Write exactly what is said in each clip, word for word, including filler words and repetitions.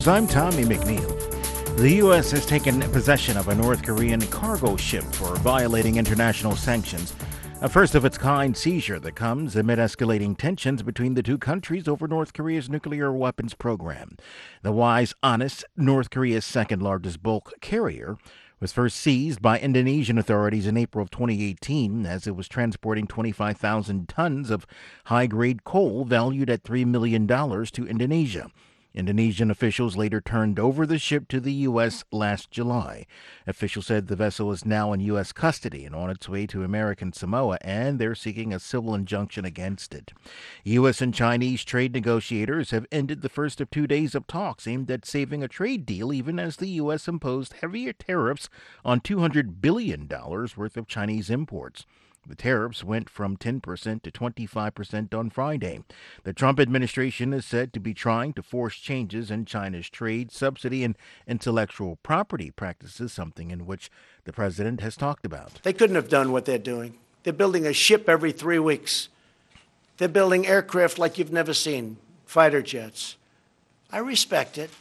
I'm Tommy McNeil. The U S has taken possession of a North Korean cargo ship for violating international sanctions, a first-of-its-kind seizure that comes amid escalating tensions between the two countries over North Korea's nuclear weapons program. The Wise Honest, North Korea's second-largest bulk carrier, was first seized by Indonesian authorities in April of twenty eighteen as it was transporting twenty-five thousand tons of high-grade coal valued at three million dollars to Indonesia. Indonesian officials later turned over the ship to the U S last July. Officials said the vessel is now in U S custody and on its way to American Samoa, and they're seeking a civil injunction against it. U S and Chinese trade negotiators have ended the first of two days of talks aimed at saving a trade deal, even as the U S imposed heavier tariffs on two hundred billion dollars worth of Chinese imports. The tariffs went from ten percent to twenty-five percent on Friday. The Trump administration is said to be trying to force changes in China's trade, subsidy, and intellectual property practices, something in which the president has talked about. They couldn't have done what they're doing. They're building a ship every three weeks. They're building aircraft like you've never seen, fighter jets. I respect it.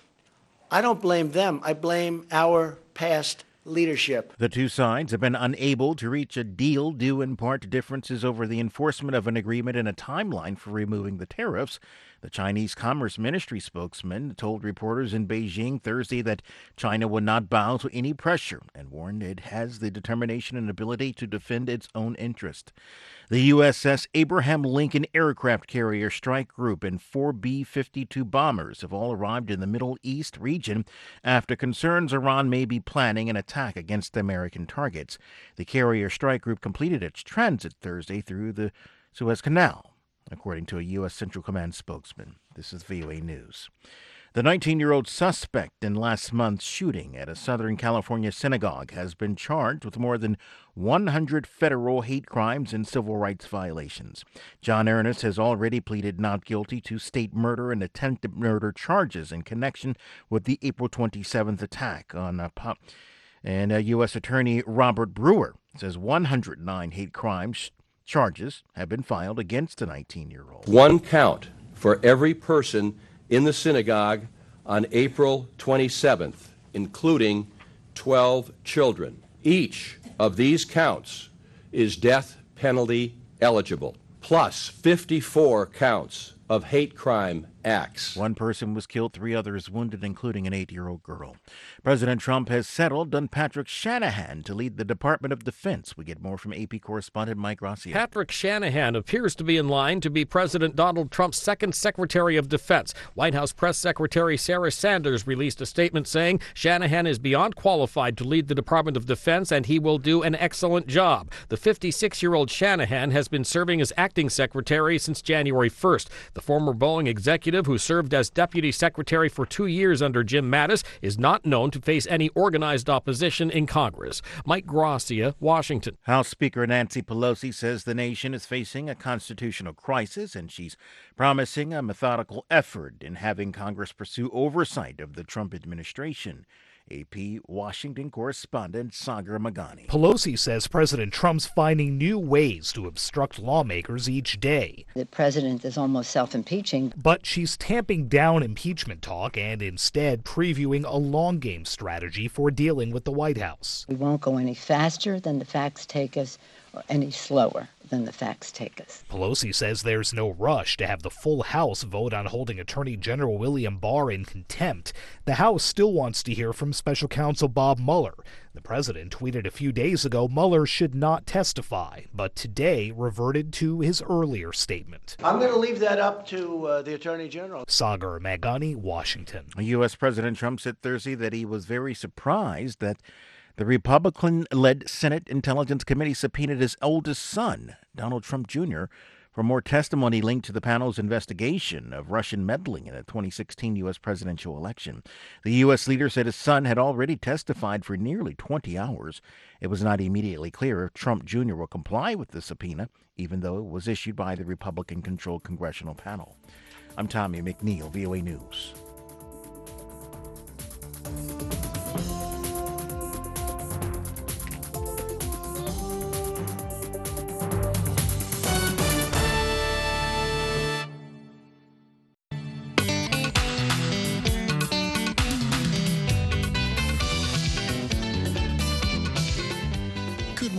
I don't blame them. I blame our past leadership. The two sides have been unable to reach a deal due in part to differences over the enforcement of an agreement and a timeline for removing the tariffs. The Chinese Commerce Ministry spokesman told reporters in Beijing Thursday that China would not bow to any pressure and warned it has the determination and ability to defend its own interest. The U S S Abraham Lincoln aircraft carrier strike group and four B fifty-two bombers have all arrived in the Middle East region after concerns Iran may be planning an attack against American targets. The carrier strike group completed its transit Thursday through the Suez Canal, according to a U S Central Command spokesman. This is V O A News. The nineteen-year-old suspect in last month's shooting at a Southern California synagogue has been charged with more than one hundred federal hate crimes and civil rights violations. John Ernest has already pleaded not guilty to state murder and attempted murder charges in connection with the April twenty-seventh attack on a pub. And a U S Attorney Robert Brewer says one hundred nine hate crimes charges have been filed against the nineteen-year-old. One count for every person in the synagogue on April twenty-seventh, including twelve children. Each of these counts is death penalty eligible, plus fifty-four counts of hate crime acts. One person was killed, three others wounded, including an eight-year-old girl. President Trump has settled on Patrick Shanahan to lead the Department of Defense. We get more from A P correspondent Mike Gracia. Patrick Shanahan appears to be in line to be President Donald Trump's second Secretary of Defense. White House Press Secretary Sarah Sanders released a statement saying Shanahan is beyond qualified to lead the Department of Defense and he will do an excellent job. The fifty-six-year-old Shanahan has been serving as acting secretary since January first. The former Boeing executive, who served as deputy secretary for two years under Jim Mattis, is not known to face any organized opposition in Congress. Mike Gracia, Washington. House Speaker Nancy Pelosi says the nation is facing a constitutional crisis, and she's promising a methodical effort in having Congress pursue oversight of the Trump administration. A P Washington correspondent Sagar Magani. Pelosi says President Trump's finding new ways to obstruct lawmakers each day. The president is almost self-impeaching. But she's tamping down impeachment talk and instead previewing a long-game strategy for dealing with the White House. We won't go any faster than the facts take us or any slower than the facts take us. Pelosi says there's no rush to have the full House vote on holding Attorney General William Barr in contempt. The House still wants to hear from Special Counsel Bob Mueller. The president tweeted a few days ago Mueller should not testify, but today reverted to his earlier statement. I'm going to leave that up to uh, the Attorney General. Sagar Magani, Washington. U S. President Trump said Thursday that he was very surprised that the Republican-led Senate Intelligence Committee subpoenaed his oldest son, Donald Trump Junior, for more testimony linked to the panel's investigation of Russian meddling in the twenty sixteen U S presidential election. The U S leader said his son had already testified for nearly twenty hours. It was not immediately clear if Trump Junior will comply with the subpoena, even though it was issued by the Republican-controlled congressional panel. I'm Tommy McNeil, V O A News.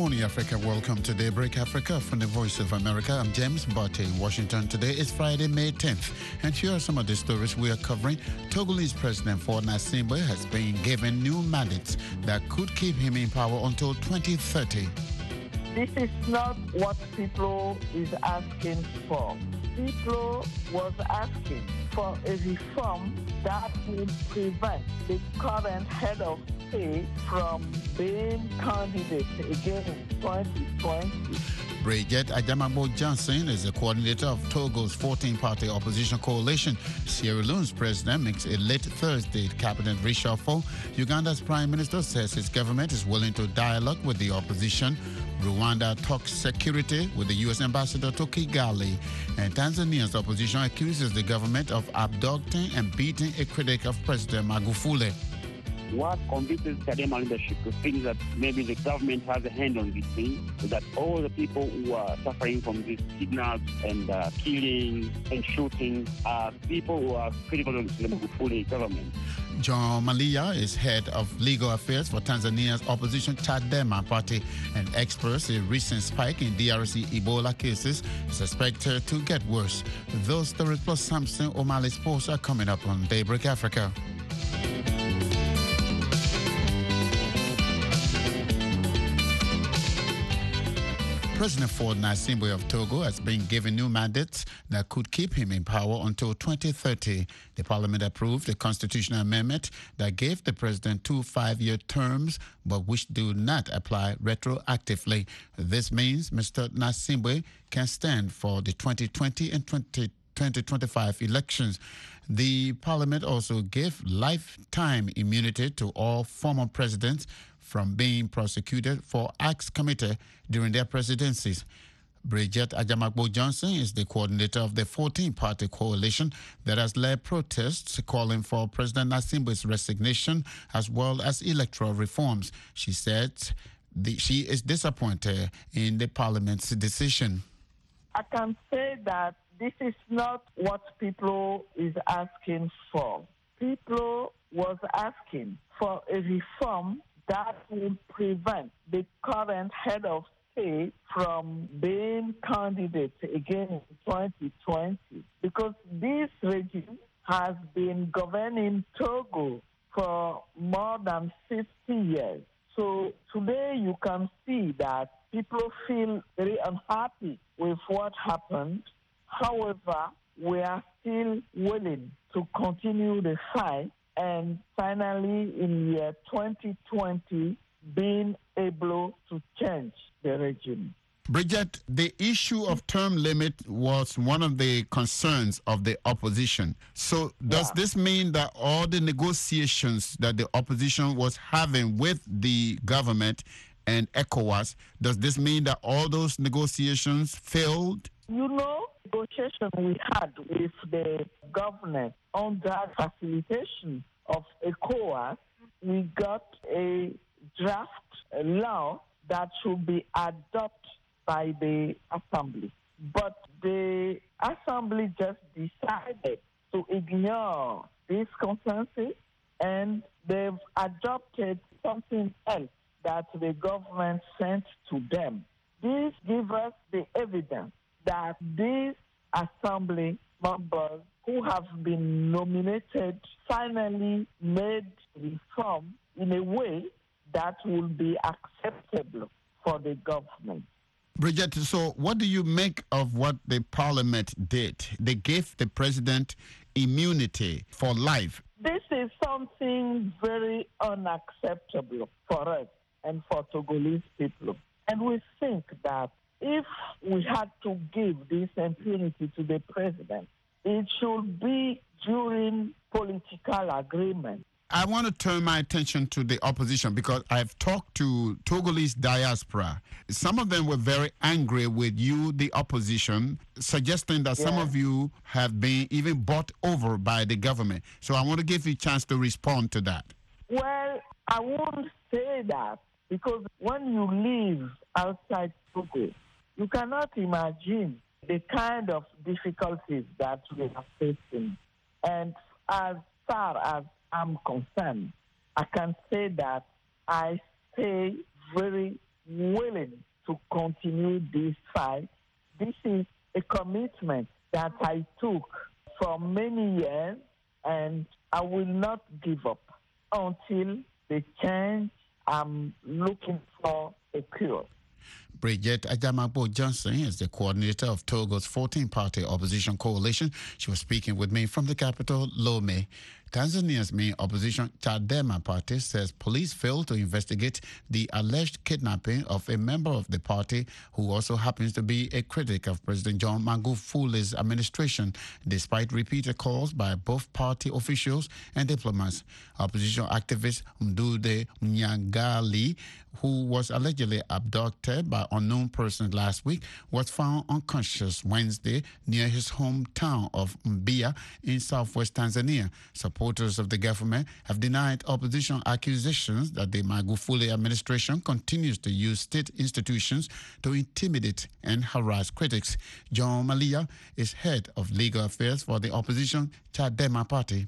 morning, Africa. Welcome to Daybreak Africa from the Voice of America. I'm James Barty in Washington. Today is Friday, May tenth. And here are some of the stories we are covering. Togolese President Faure Gnassingbe has been given new mandates that could keep him in power until twenty thirty. This is not what people is asking for. People was asking for a reform that will prevent the current head of state from being candidate again in twenty twenty. Bridget Adjamabo Johnson is the coordinator of Togo's fourteen-party opposition coalition. Sierra Leone's president makes a late Thursday cabinet reshuffle. Uganda's prime minister says his government is willing to dialogue with the opposition. Rwanda talks security with the U S ambassador to Kigali. And Tanzania's opposition accuses the government of abducting and beating a critic of President Magufuli. What convinces Chadema leadership to think that maybe the government has a hand on this thing, so that all the people who are suffering from these kidnaps and uh, killing and shooting are people who are critical of the Magufuli government. John Malia is head of legal affairs for Tanzania's opposition Chadema party, and experts say a recent spike in D R C Ebola cases is expected to get worse. Those stories plus Samson O'Malley Sports are coming up on Daybreak Africa. President Faure Gnassingbe of Togo has been given new mandates that could keep him in power until twenty thirty. The parliament approved a constitutional amendment that gave the president two five-year terms, but which do not apply retroactively. This means Mister Gnassingbe can stand for the twenty twenty and twenty twenty-five elections. The parliament also gave lifetime immunity to all former presidents from being prosecuted for acts committed during their presidencies. Bridget Adjamabo Johnson is the coordinator of the fourteen-party coalition that has led protests calling for President Gnassingbe's resignation as well as electoral reforms. She said the, she is disappointed in the parliament's decision. I can say that this is not what people is asking for. People was asking for a reform that will prevent the current head of state from being candidate again in twenty twenty, because this regime has been governing Togo for more than fifty years. So today you can see that people feel very unhappy with what happened. However, we are still willing to continue the fight and finally in year twenty twenty being able to change the regime. Bridget, the issue of term limit was one of the concerns of the opposition. So does yeah. this mean that all the negotiations that the opposition was having with the government and ECOWAS, does this mean that all those negotiations failed? You know, negotiation we had with the government on that facilitation of ECOWAS, we got a draft law that should be adopted by the assembly. But the assembly just decided to ignore this consensus, and they've adopted something else that the government sent to them. This gives us the evidence that these assembly members who have been nominated finally made reform in a way that will be acceptable for the government. Bridget, so what do you make of what the parliament did? They gave the president immunity for life. This is something very unacceptable for us and for Togolese people. And we think that if we had to give this impunity to the president, it should be during political agreement. I want to turn my attention to the opposition because I've talked to Togolese diaspora. Some of them were very angry with you, the opposition, suggesting that yeah. some of you have been even bought over by the government. So I want to give you a chance to respond to that. Well, I won't say that because when you live outside Togo, you cannot imagine the kind of difficulties that we are facing. And as far as I'm concerned, I can say that I stay very willing to continue this fight. This is a commitment that I took for many years, and I will not give up until the change I'm looking for a cure. Bridget Ajamabo Johnson is the coordinator of Togo's fourteen-party opposition coalition. She was speaking with me from the capital, Lome. Tanzania's main opposition, Chadema party, says police failed to investigate the alleged kidnapping of a member of the party who also happens to be a critic of President John Magufuli's administration, despite repeated calls by both party officials and diplomats. Opposition activist Mdude Mnyagali, who was allegedly abducted by unknown persons last week, was found unconscious Wednesday near his hometown of Mbia in southwest Tanzania. Supporters of the government have denied opposition accusations that the Magufuli administration continues to use state institutions to intimidate and harass critics. John Malia is head of legal affairs for the opposition Chadema party.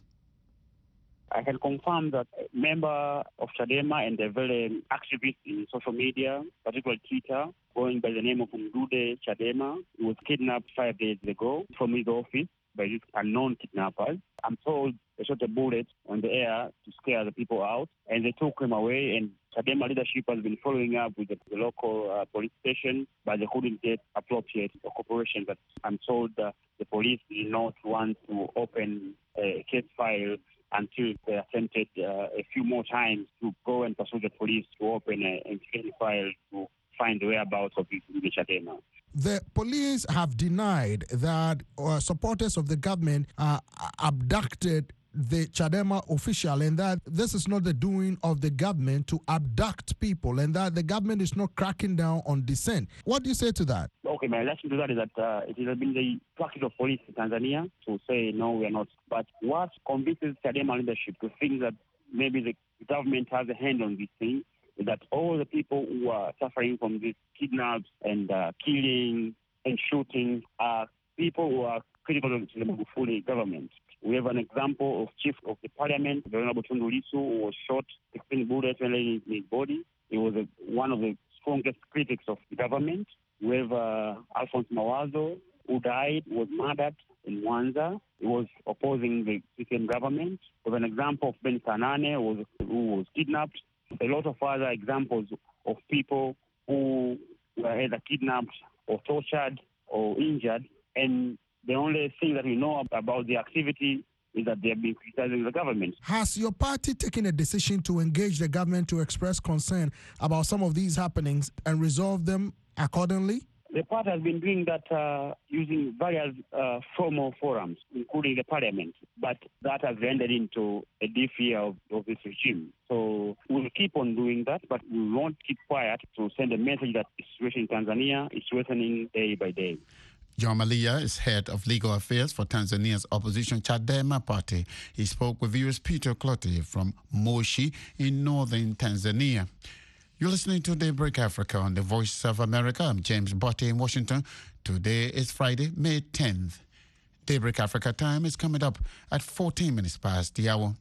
I can confirm that a member of Chadema and a very activist in social media, particularly Twitter, going by the name of Mdude Chadema, was kidnapped five days ago from his office by these unknown kidnappers. I'm told they shot a bullet on the air to scare the people out, and they took him away. And Chadema leadership has been following up with the, the local uh, police station, but they couldn't get appropriate cooperation. But I'm told uh, the police did not want to open a case file until they attempted uh, a few more times to go and pursue the police to open an investigation file to find the whereabouts of the Chadema. The police have denied that uh, supporters of the government uh, abducted the Chadema official, and that this is not the doing of the government to abduct people, and that the government is not cracking down on dissent. What do you say to that? Okay, my reaction to that is that uh, it has been the practice of police in Tanzania to say, no, we are not. But what convinces Chadema leadership to think that maybe the government has a hand on this thing is that all the people who are suffering from these kidnaps and uh, killing and shooting are people who are critical to the Magufuli government. We have an example of Chief of the Parliament, the Honorable Tundu Lissu, who was shot sixteen bullets in his body. He was a, one of the strongest critics of the government. We have uh, Alphonse Mawazo, who died, was murdered in Mwanza. He was opposing the system government. We have an example of Ben Sanane, who was, who was kidnapped. A lot of other examples of people who were either kidnapped or tortured or injured, and the only thing that we know about the activity is that they have been criticizing the government. Has your party taken a decision to engage the government to express concern about some of these happenings and resolve them accordingly? The party has been doing that uh, using various uh, formal forums, including the parliament, but that has ended into a deep fear of, of this regime. So we'll keep on doing that, but we won't keep quiet to send a message that the situation in Tanzania is worsening day by day. John Malia is head of legal affairs for Tanzania's opposition Chadema party. He spoke with viewers Peter Clottey from Moshi in northern Tanzania. You're listening to Daybreak Africa on the Voice of America. I'm James Botte in Washington. Today is Friday, May tenth. Daybreak Africa time is coming up at fourteen minutes past the hour.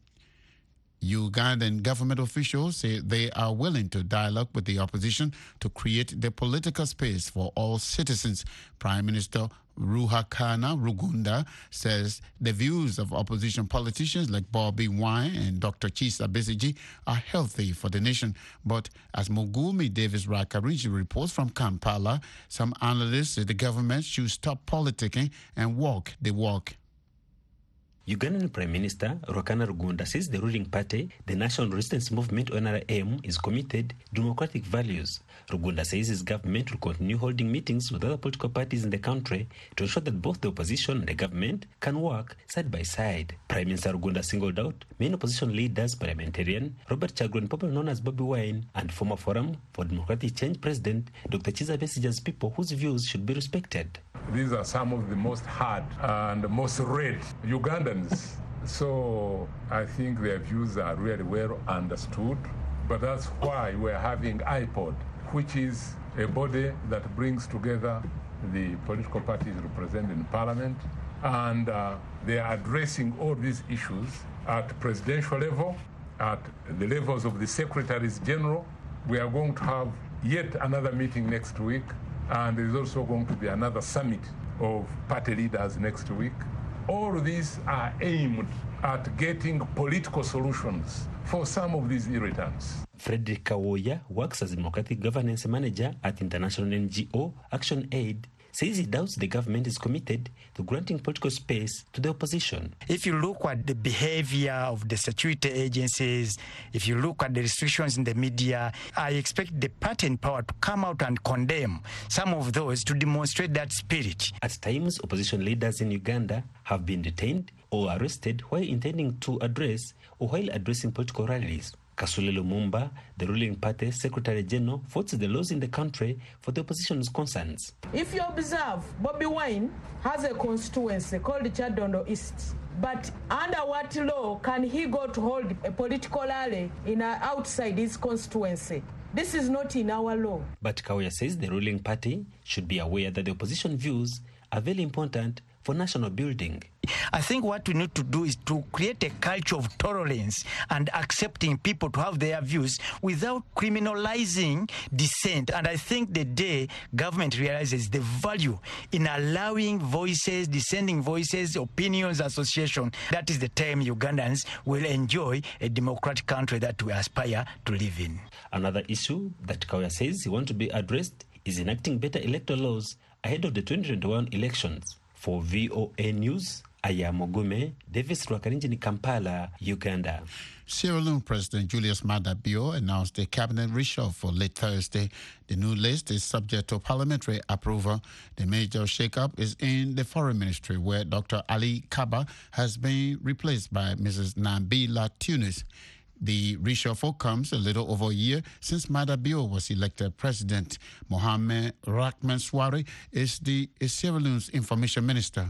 Ugandan government officials say they are willing to dialogue with the opposition to create the political space for all citizens. Prime Minister Ruhakana Rugunda says the views of opposition politicians like Bobby Wine and Doctor Chisa Besigye are healthy for the nation. But as Mogumi Davis Rakarinji reports from Kampala, some analysts say the government should stop politicking and walk the walk. Ugandan Prime Minister Ruhakana Rugunda says the ruling party, the National Resistance Movement N R M, is committed to democratic values. Rugunda says his government will continue holding meetings with other political parties in the country to ensure that both the opposition and the government can work side by side. Prime Minister Rugunda singled out main opposition leaders, parliamentarian Robert Kyagulanyi, popularly known as Bobby Wine, and former Forum for Democratic Change President Doctor Kizza Besigye's people whose views should be respected. These are some of the most hard and most read Ugandans. So I think their views are really well understood. But that's why we're having I P O D, which is a body that brings together the political parties represented in Parliament. And uh, they are addressing all these issues at presidential level, at the levels of the secretaries general. We are going to have yet another meeting next week, and there is also going to be another summit of party leaders next week. All of these are aimed at getting political solutions for some of these irritants. Frederick Kawoya works as a democratic governance manager at international N G O Action Aid, says he doubts the government is committed to granting political space to the opposition. If you look at the behavior of the security agencies, if you look at the restrictions in the media, I expect the party in power to come out and condemn some of those to demonstrate that spirit. At times, opposition leaders in Uganda have been detained or arrested while intending to address or while addressing political rallies. Kasule Lumumba, the ruling party Secretary General, votes the laws in the country for the opposition's concerns. If you observe, Bobby Wine has a constituency called Chadondo East. But under what law can he go to hold a political rally in a, outside his constituency? This is not in our law. But Kawoya says the ruling party should be aware that the opposition views are very important for national building. I think what we need to do is to create a culture of tolerance and accepting people to have their views without criminalizing dissent. And I think the day government realizes the value in allowing voices, dissenting voices, opinions, association, that is the time Ugandans will enjoy a democratic country that we aspire to live in. Another issue that Kawoya says he wants to be addressed is enacting better electoral laws ahead of the twenty twenty-one elections. For V O A News, Aya Mogume, Davis Rwakarinjini, Kampala, Uganda. Sierra Leone President Julius Maada Bio announced a cabinet reshuffle late Thursday. The new list is subject to parliamentary approval. The major shakeup is in the foreign ministry, where Doctor Ali Kaba has been replaced by Missus Nabila Tunis. The reshuffle comes a little over a year since Maada Bio was elected president. Mohamed Rahman Swari is the is Sierra Leone's information minister.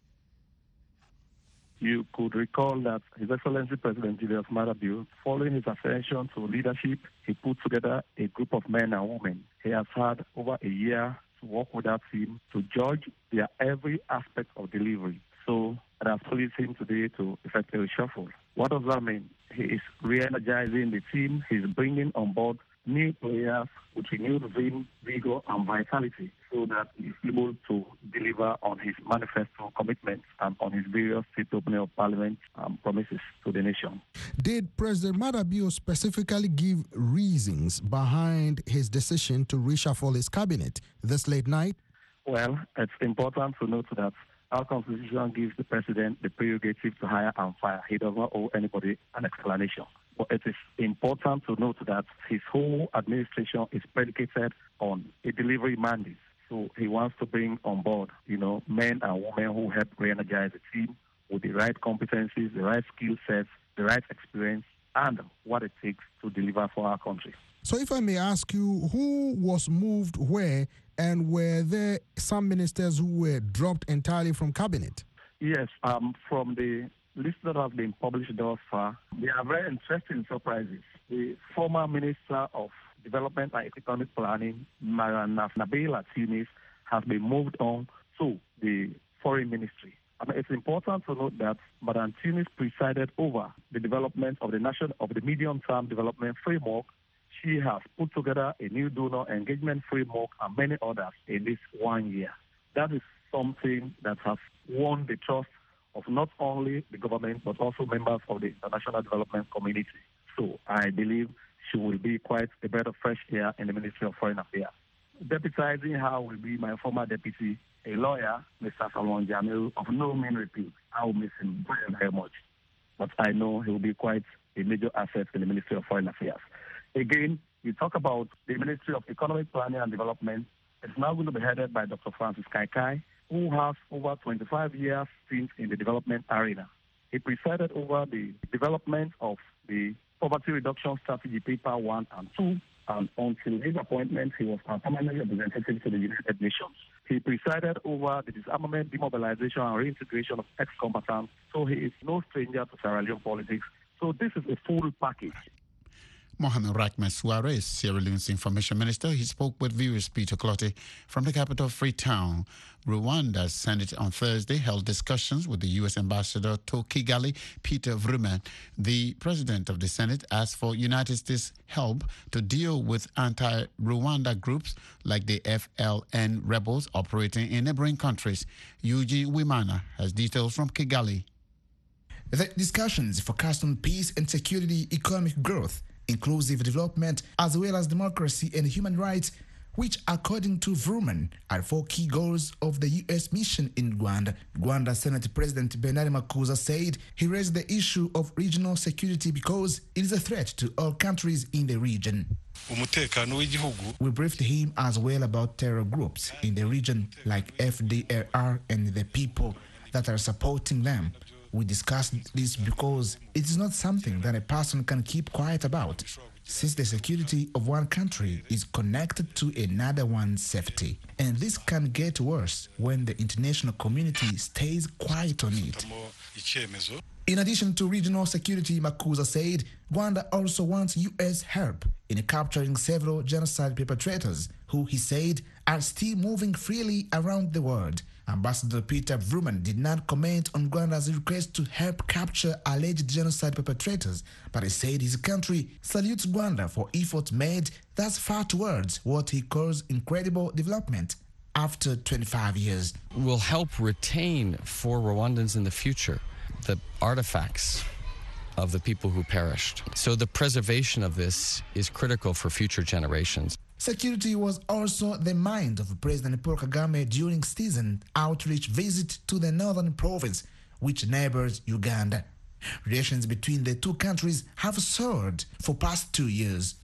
You could recall that His Excellency President Julius Maada Bio, following his ascension to leadership, he put together a group of men and women. He has had over a year to work with that team to judge their every aspect of delivery. So it has pleased him today to effect a reshuffle. What does that mean? He is re-energizing the team. He's bringing on board new players with renewed vim, vigor, and vitality so that he's able to deliver on his manifesto commitments and on his various state opening of parliament um, promises to the nation. Did President Maada Bio specifically give reasons behind his decision to reshuffle his cabinet this late night? Well, it's important to note that our Constitution gives the President the prerogative to hire and fire. He does not owe anybody an explanation. But it is important to note that his whole administration is predicated on a delivery mandate. So he wants to bring on board, you know, men and women who help re-energize the team with the right competencies, the right skill sets, the right experience, and what it takes to deliver for our country. So if I may ask you, who was moved where, and were there some ministers who were dropped entirely from cabinet? Yes, um, from the list that has been published thus far, there are very interesting surprises. The former Minister of Development and Economic Planning, Madam Nabila Tunis, has been moved on to the Foreign Ministry. I mean, it's important to note that Madam Tunis presided over the development of the national of the medium-term development framework. She has put together a new donor engagement framework and many others in this one year. That is something that has won the trust of not only the government but also members of the international development community. So I believe she will be quite a breath of fresh air in the Ministry of Foreign Affairs. Deputizing her will be my former deputy, a lawyer, Mister Salwan Jamil, of no mean repute. I will miss him very, very much. But I know he will be quite a major asset in the Ministry of Foreign Affairs. Again, you talk about the Ministry of Economic Planning and Development. It's now going to be headed by Doctor Francis Kaikai, who has over twenty-five years since in the development arena. He presided over the development of the Poverty Reduction Strategy Paper one and two, and until his appointment, he was a permanent representative to the United Nations. He presided over the disarmament, demobilization, and reintegration of ex-combatants, so he is no stranger to Sierra Leone politics. So this is a full package. Mohamed Rahman Suare is Sierra Leone's information minister. He spoke with viewers Peter Clottey from the capital Freetown. Rwanda's Senate on Thursday held discussions with the U S ambassador to Kigali, Peter Vroomen. The president of the Senate asked for United States help to deal with anti-Rwanda groups like the F L N rebels operating in neighboring countries. Eugene Wimana has details from Kigali. The discussions focused on peace and security, economic growth, inclusive development, as well as democracy and human rights, which, according to Vroomen, are four key goals of the U S mission in Rwanda. Rwanda Senate President Bernard Makuza said he raised the issue of regional security because it is a threat to all countries in the region. We briefed him as well about terror groups in the region like F D L R and the people that are supporting them. We discussed this because it is not something that a person can keep quiet about, since the security of one country is connected to another one's safety. And this can get worse when the international community stays quiet on it. In addition to regional security, Makuza said Rwanda also wants U S help in capturing several genocide perpetrators who, he said, are still moving freely around the world. Ambassador Peter Vroomen did not comment on Rwanda's request to help capture alleged genocide perpetrators, but he said his country salutes Rwanda for efforts made thus far towards what he calls incredible development after twenty-five years. Will help retain for Rwandans in the future the artifacts of the people who perished. So the preservation of this is critical for future generations. Security was also the mind of President Paul Kagame during season outreach visit to the northern province, which neighbors Uganda. Relations between the two countries have soared for past two years.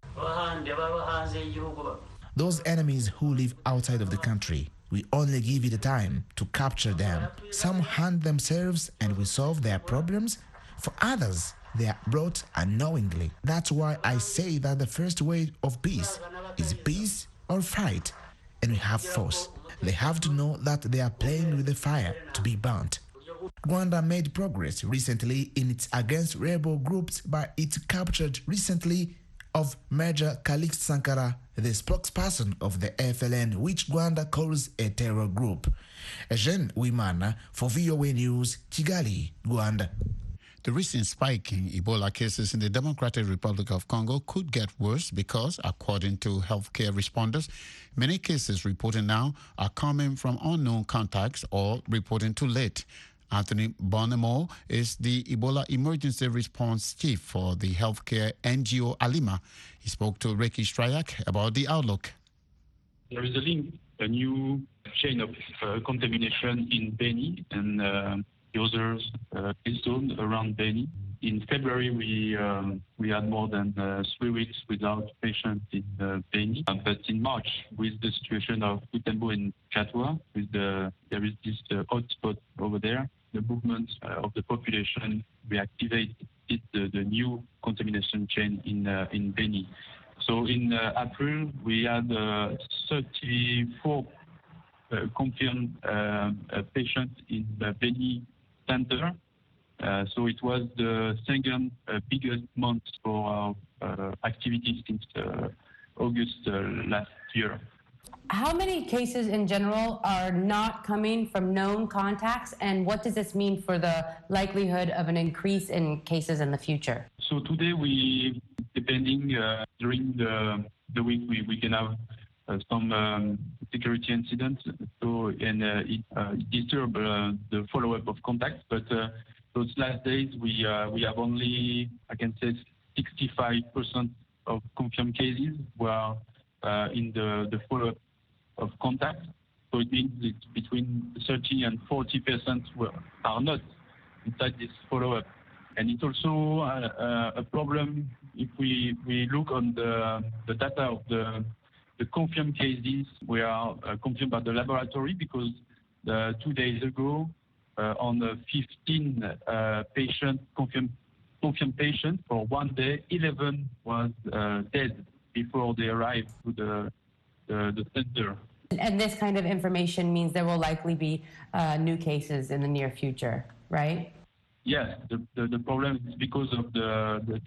Those enemies who live outside of the country, we only give you the time to capture them. Some hunt themselves and we solve their problems. For others, they are brought unknowingly. That's why I say that the first way of peace is peace or fight, and we have force. They have to know that they are playing with the fire to be burnt. Rwanda made progress recently in its against rebel groups by it captured recently of Major Calixte Sankara, the spokesperson of the F L N, which Rwanda calls a terror group. Eugene Wimana for V O A News, Kigali, Rwanda. The recent spike in Ebola cases in the Democratic Republic of Congo could get worse because, according to healthcare responders, many cases reported now are coming from unknown contacts or reporting too late. Anthony Bonemo is the Ebola Emergency Response Chief for the healthcare N G O Alima. He spoke to Ricky Strayak about the outlook. There is a link, a new chain of uh, contamination in Beni and uh, the others uh, zone around Beni. In February, we um, we had more than uh, three weeks without patients in uh, Beni. Uh, but in March, with the situation of Butembo and Katwa, with the there is this uh, hotspot over there, the movement uh, of the population reactivated the, the new contamination chain in uh, in Beni. So in uh, April, we had uh, thirty-four uh, confirmed uh, uh, patients in the Beni center. Uh, so it was the second uh, biggest month for our uh, activities since uh, August uh, last year. How many cases in general are not coming from known contacts, and what does this mean for the likelihood of an increase in cases in the future? So today we, depending uh, during the the week, we, we can have uh, some um, security incidents. So and uh, it uh, disturb uh, the follow-up of contacts, but uh, those last days we uh, we have only, I can say, sixty-five percent of confirmed cases were uh, in the the follow-up of contact. So it means it's between thirty and forty percent are not inside this follow-up. And it's also uh, a problem if we, we look on the, the data of the, the confirmed cases were uh, confirmed by the laboratory, because uh, two days ago, uh, on the fifteen uh, patient confirmed, confirmed patients for one day, eleven was uh, dead before they arrived to the, the, the center. And this kind of information means there will likely be uh, new cases in the near future, right? Yes, the, the, the problem is because of the, the this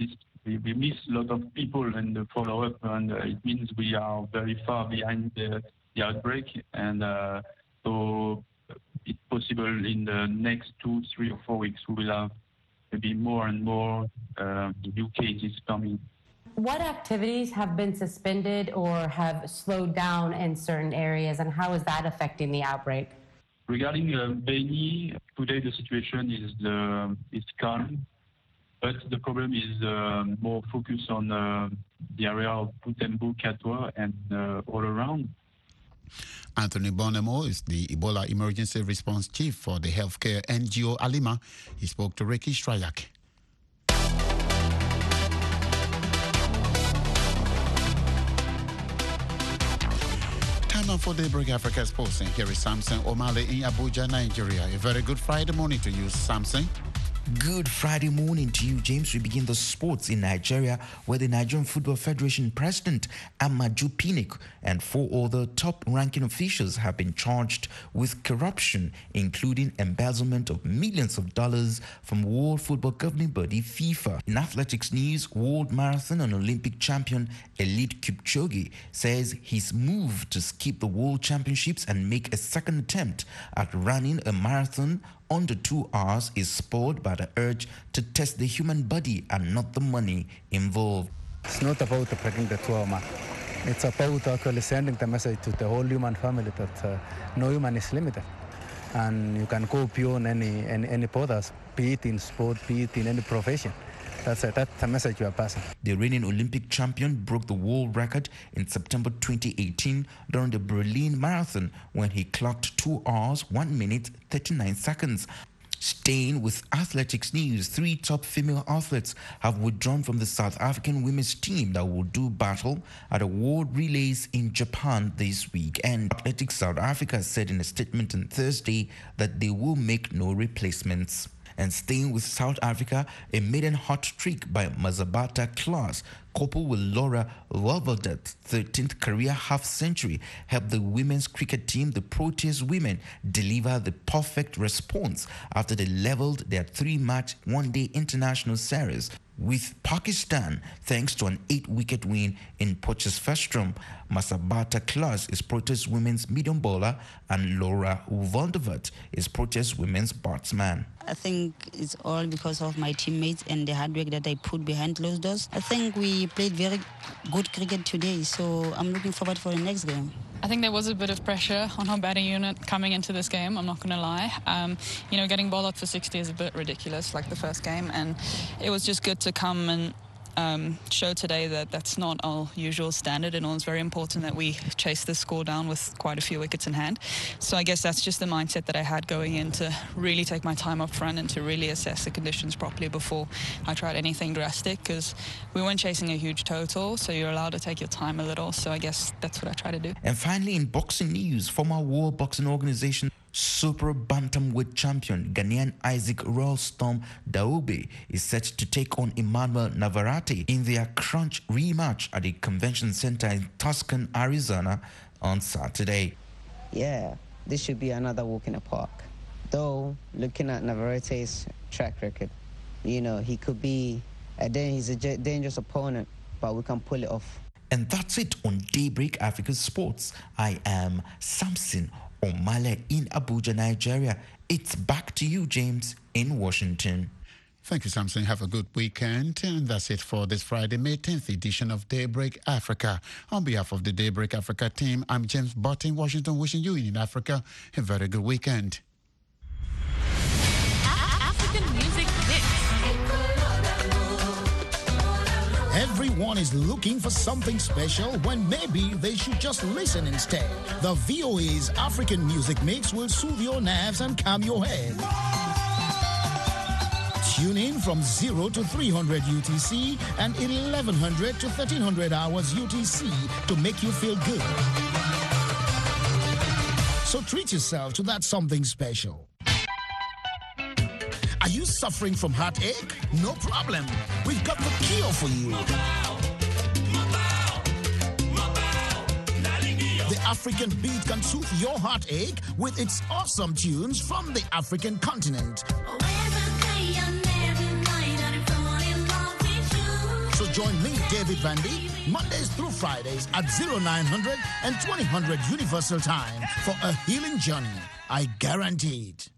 we, we miss a lot of people in the follow-up, and uh, it means we are very far behind the, the outbreak. And uh, so it's possible in the next two, three, or four weeks we will have maybe more and more uh, new cases coming. What activities have been suspended or have slowed down in certain areas, and how is that affecting the outbreak? Regarding uh, Beni, today the situation is uh, is calm, but the problem is uh, more focused on uh, the area of Butembo, Katwa, and uh, all around. Anthony Bonemo is the Ebola Emergency Response Chief for the healthcare N G O Alima. He spoke to Ricky Strayak. Time now for Daybreak Africa Sports. And here is Samson Omale in Abuja, Nigeria. A very good Friday morning to you, Samson. Good Friday morning to you, James. We begin the sports in Nigeria, where the Nigerian Football Federation President Amaju Pinnick and four other top-ranking officials have been charged with corruption, including embezzlement of millions of dollars from World Football Governing Body FIFA. In athletics news, World Marathon and Olympic champion Eliud Kipchoge says his move to skip the World Championships and make a second attempt at running a marathon under two hours is spurred by the urge to test the human body and not the money involved. It's not about breaking the two-hour mark. It's about actually sending the message to the whole human family that uh, no human is limited. And you can go beyond any, any, any borders, be it in sport, be it in any profession. That's it. That's the message you are passing. The reigning Olympic champion broke the world record in September twenty eighteen during the Berlin Marathon when he clocked two hours, one minute, thirty-nine seconds. Staying with athletics news, three top female athletes have withdrawn from the South African women's team that will do battle at the World Relays in Japan this week. And Athletics South Africa said in a statement on Thursday that they will make no replacements. And staying with South Africa, a maiden hot trick by Mazabata Klaas, coupled with Laura Wolverdat's thirteenth career half-century, helped the women's cricket team, the Proteas women, deliver the perfect response after they leveled their three-match one-day international series with Pakistan thanks to an eight-wicket win in Potchefstroom. Masabata Klaas is Proteas women's medium bowler and Laura Wolverdat is Proteas women's batsman. I think it's all because of my teammates and the hard work that I put behind closed doors. I think we played very good cricket today, so I'm looking forward for the next game. I think there was a bit of pressure on our batting unit coming into this game, I'm not going to lie. Um, you know, getting bowled out for sixty is a bit ridiculous, like the first game, and it was just good to come and um, show today that that's not our usual standard, and it's very important that we chase the score down with quite a few wickets in hand. So I guess that's just the mindset that I had going in, to really take my time up front and to really assess the conditions properly before I tried anything drastic, because we weren't chasing a huge total, so you're allowed to take your time a little. So I guess that's what I try to do. And finally, in boxing news, former World Boxing Organization Super Bantamweight champion Ghanaian Isaac Royalstorm Daobe is set to take on Emmanuel Navarrete in their crunch rematch at the Convention Center in Tucson, Arizona on Saturday. Yeah, this should be another walk in the park. Though, looking at Navarrete's track record, you know, he could be, a, he's a dangerous opponent, but we can pull it off. And that's it on Daybreak Africa Sports. I am Samson Omale in Abuja, Nigeria. It's back to you, James, in Washington. Thank you, Samson. Have a good weekend. And that's it for this Friday, May tenth edition of Daybreak Africa. On behalf of the Daybreak Africa team, I'm James Butt in Washington, wishing you in Africa a very good weekend. African Music Mix. Everyone is looking for something special when maybe they should just listen instead. The V O A's African Music Mix will soothe your nerves and calm your head. Tune in from zero to three hundred U T C and eleven hundred to thirteen hundred hours U T C to make you feel good. So treat yourself to that something special. Are you suffering from heartache? No problem. We've got the cure for you. The African beat can soothe your heartache with its awesome tunes from the African continent. So Join me, David Vandy, Mondays through Fridays at oh nine hundred and twenty hundred Universal Time for a healing journey. I guarantee it.